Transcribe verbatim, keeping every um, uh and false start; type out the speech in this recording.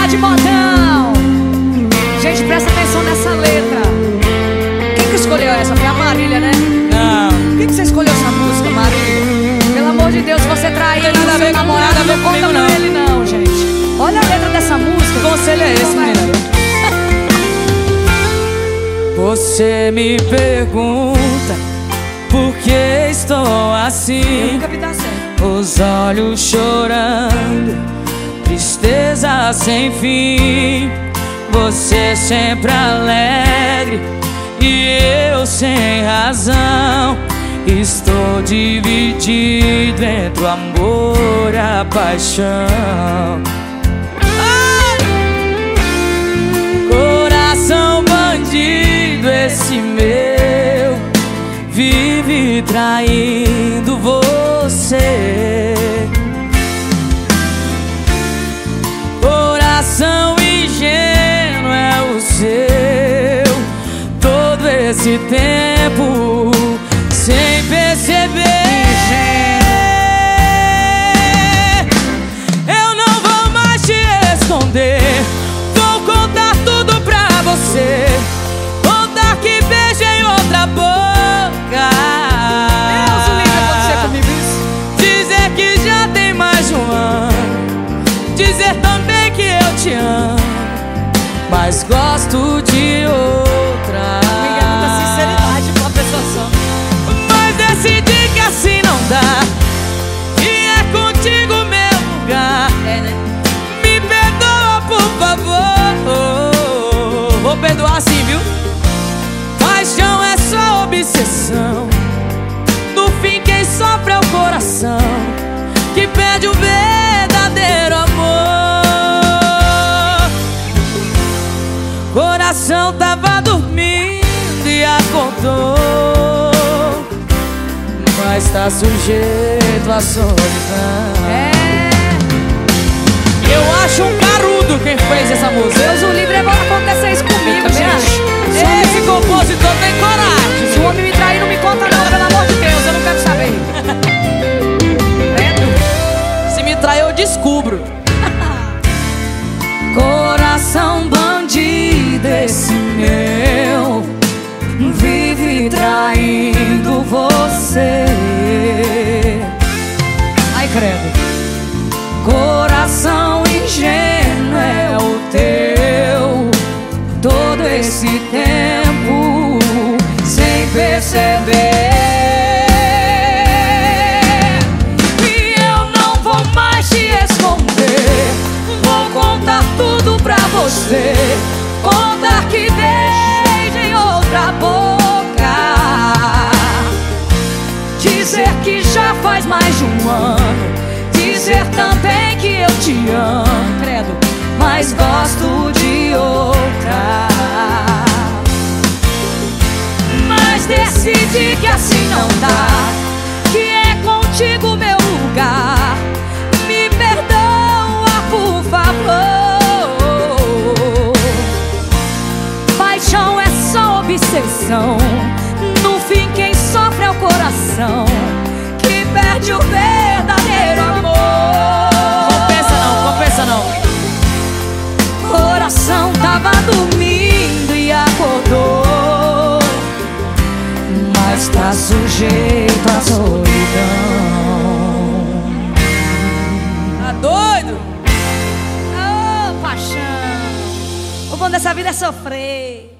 de modão. Gente, presta atenção nessa letra. Quem que escolheu essa? Foi a Marília, né? Não. Por que que você escolheu essa música, Marília? Pelo amor de Deus, você traiu Não tem nada a seu ver com- namorado, nada a ver não conta comigo, pra não. ele não, gente. Olha a letra dessa música. Que conselho é esse, menina? Você me pergunta por que estou Eu assim, nunca vi dar certo. os olhos chorando, tristeza sem fim. Você sempre alegre e eu sem razão. Estou dividido entre o amor e a paixão. Coração bandido esse meu, vive traindo você. Coração ingênuo é o seu, todo esse tempo sem perceber. Eu não vou mais te esconder, vou contar tudo pra você. Contar que beijei outra boca. Deus, o livro acontecer comigo isso. Dizer que já tem mais de um ano. Dizer também que eu te amo, mas gosto de outra. Amiga, muita sinceridade pra uma pessoa só. Mas decidi que assim não dá, e é contigo meu lugar. É, né? Me perdoa, por favor. Vou perdoar sim, viu? Paixão é só obsessão. No fim quem sofre é o coração, que perde o verdadeiro amor. Coração tava dormindo e acordou, mas tá sujeito à solidão. É. Eu acho um carudo quem fez essa música. Deus, o livro é bom acontecer isso comigo, Também gente. acho. Se o homem- Esse compositor tem coragem. Se o homem me trair, não me conta não, pelo amor de Deus, eu não quero saber. Credo. Se me trair eu descubro. Coração bandido esse meu, vive traindo você. Ai, credo. Coração ingênuo é o teu, todo esse tempo sem perceber. E eu não vou mais te esconder, vou contar tudo pra você. Contar que beijei outra boca, dizer que já faz mais de um ano, dizer também que eu te amo, credo, mas gosto de outra. Mas decidi que assim não dá, que é contigo meu lugar. Me perdoa, por favor. Paixão é só obsessão, no fim quem sofre é o coração, que perde o verdadeiro amor. Compensa não, compensa não. Coração tava dormindo e acordou, mas tá sujeito à solidão. Tá doido? Ô, paixão, o bom dessa vida é sofrer.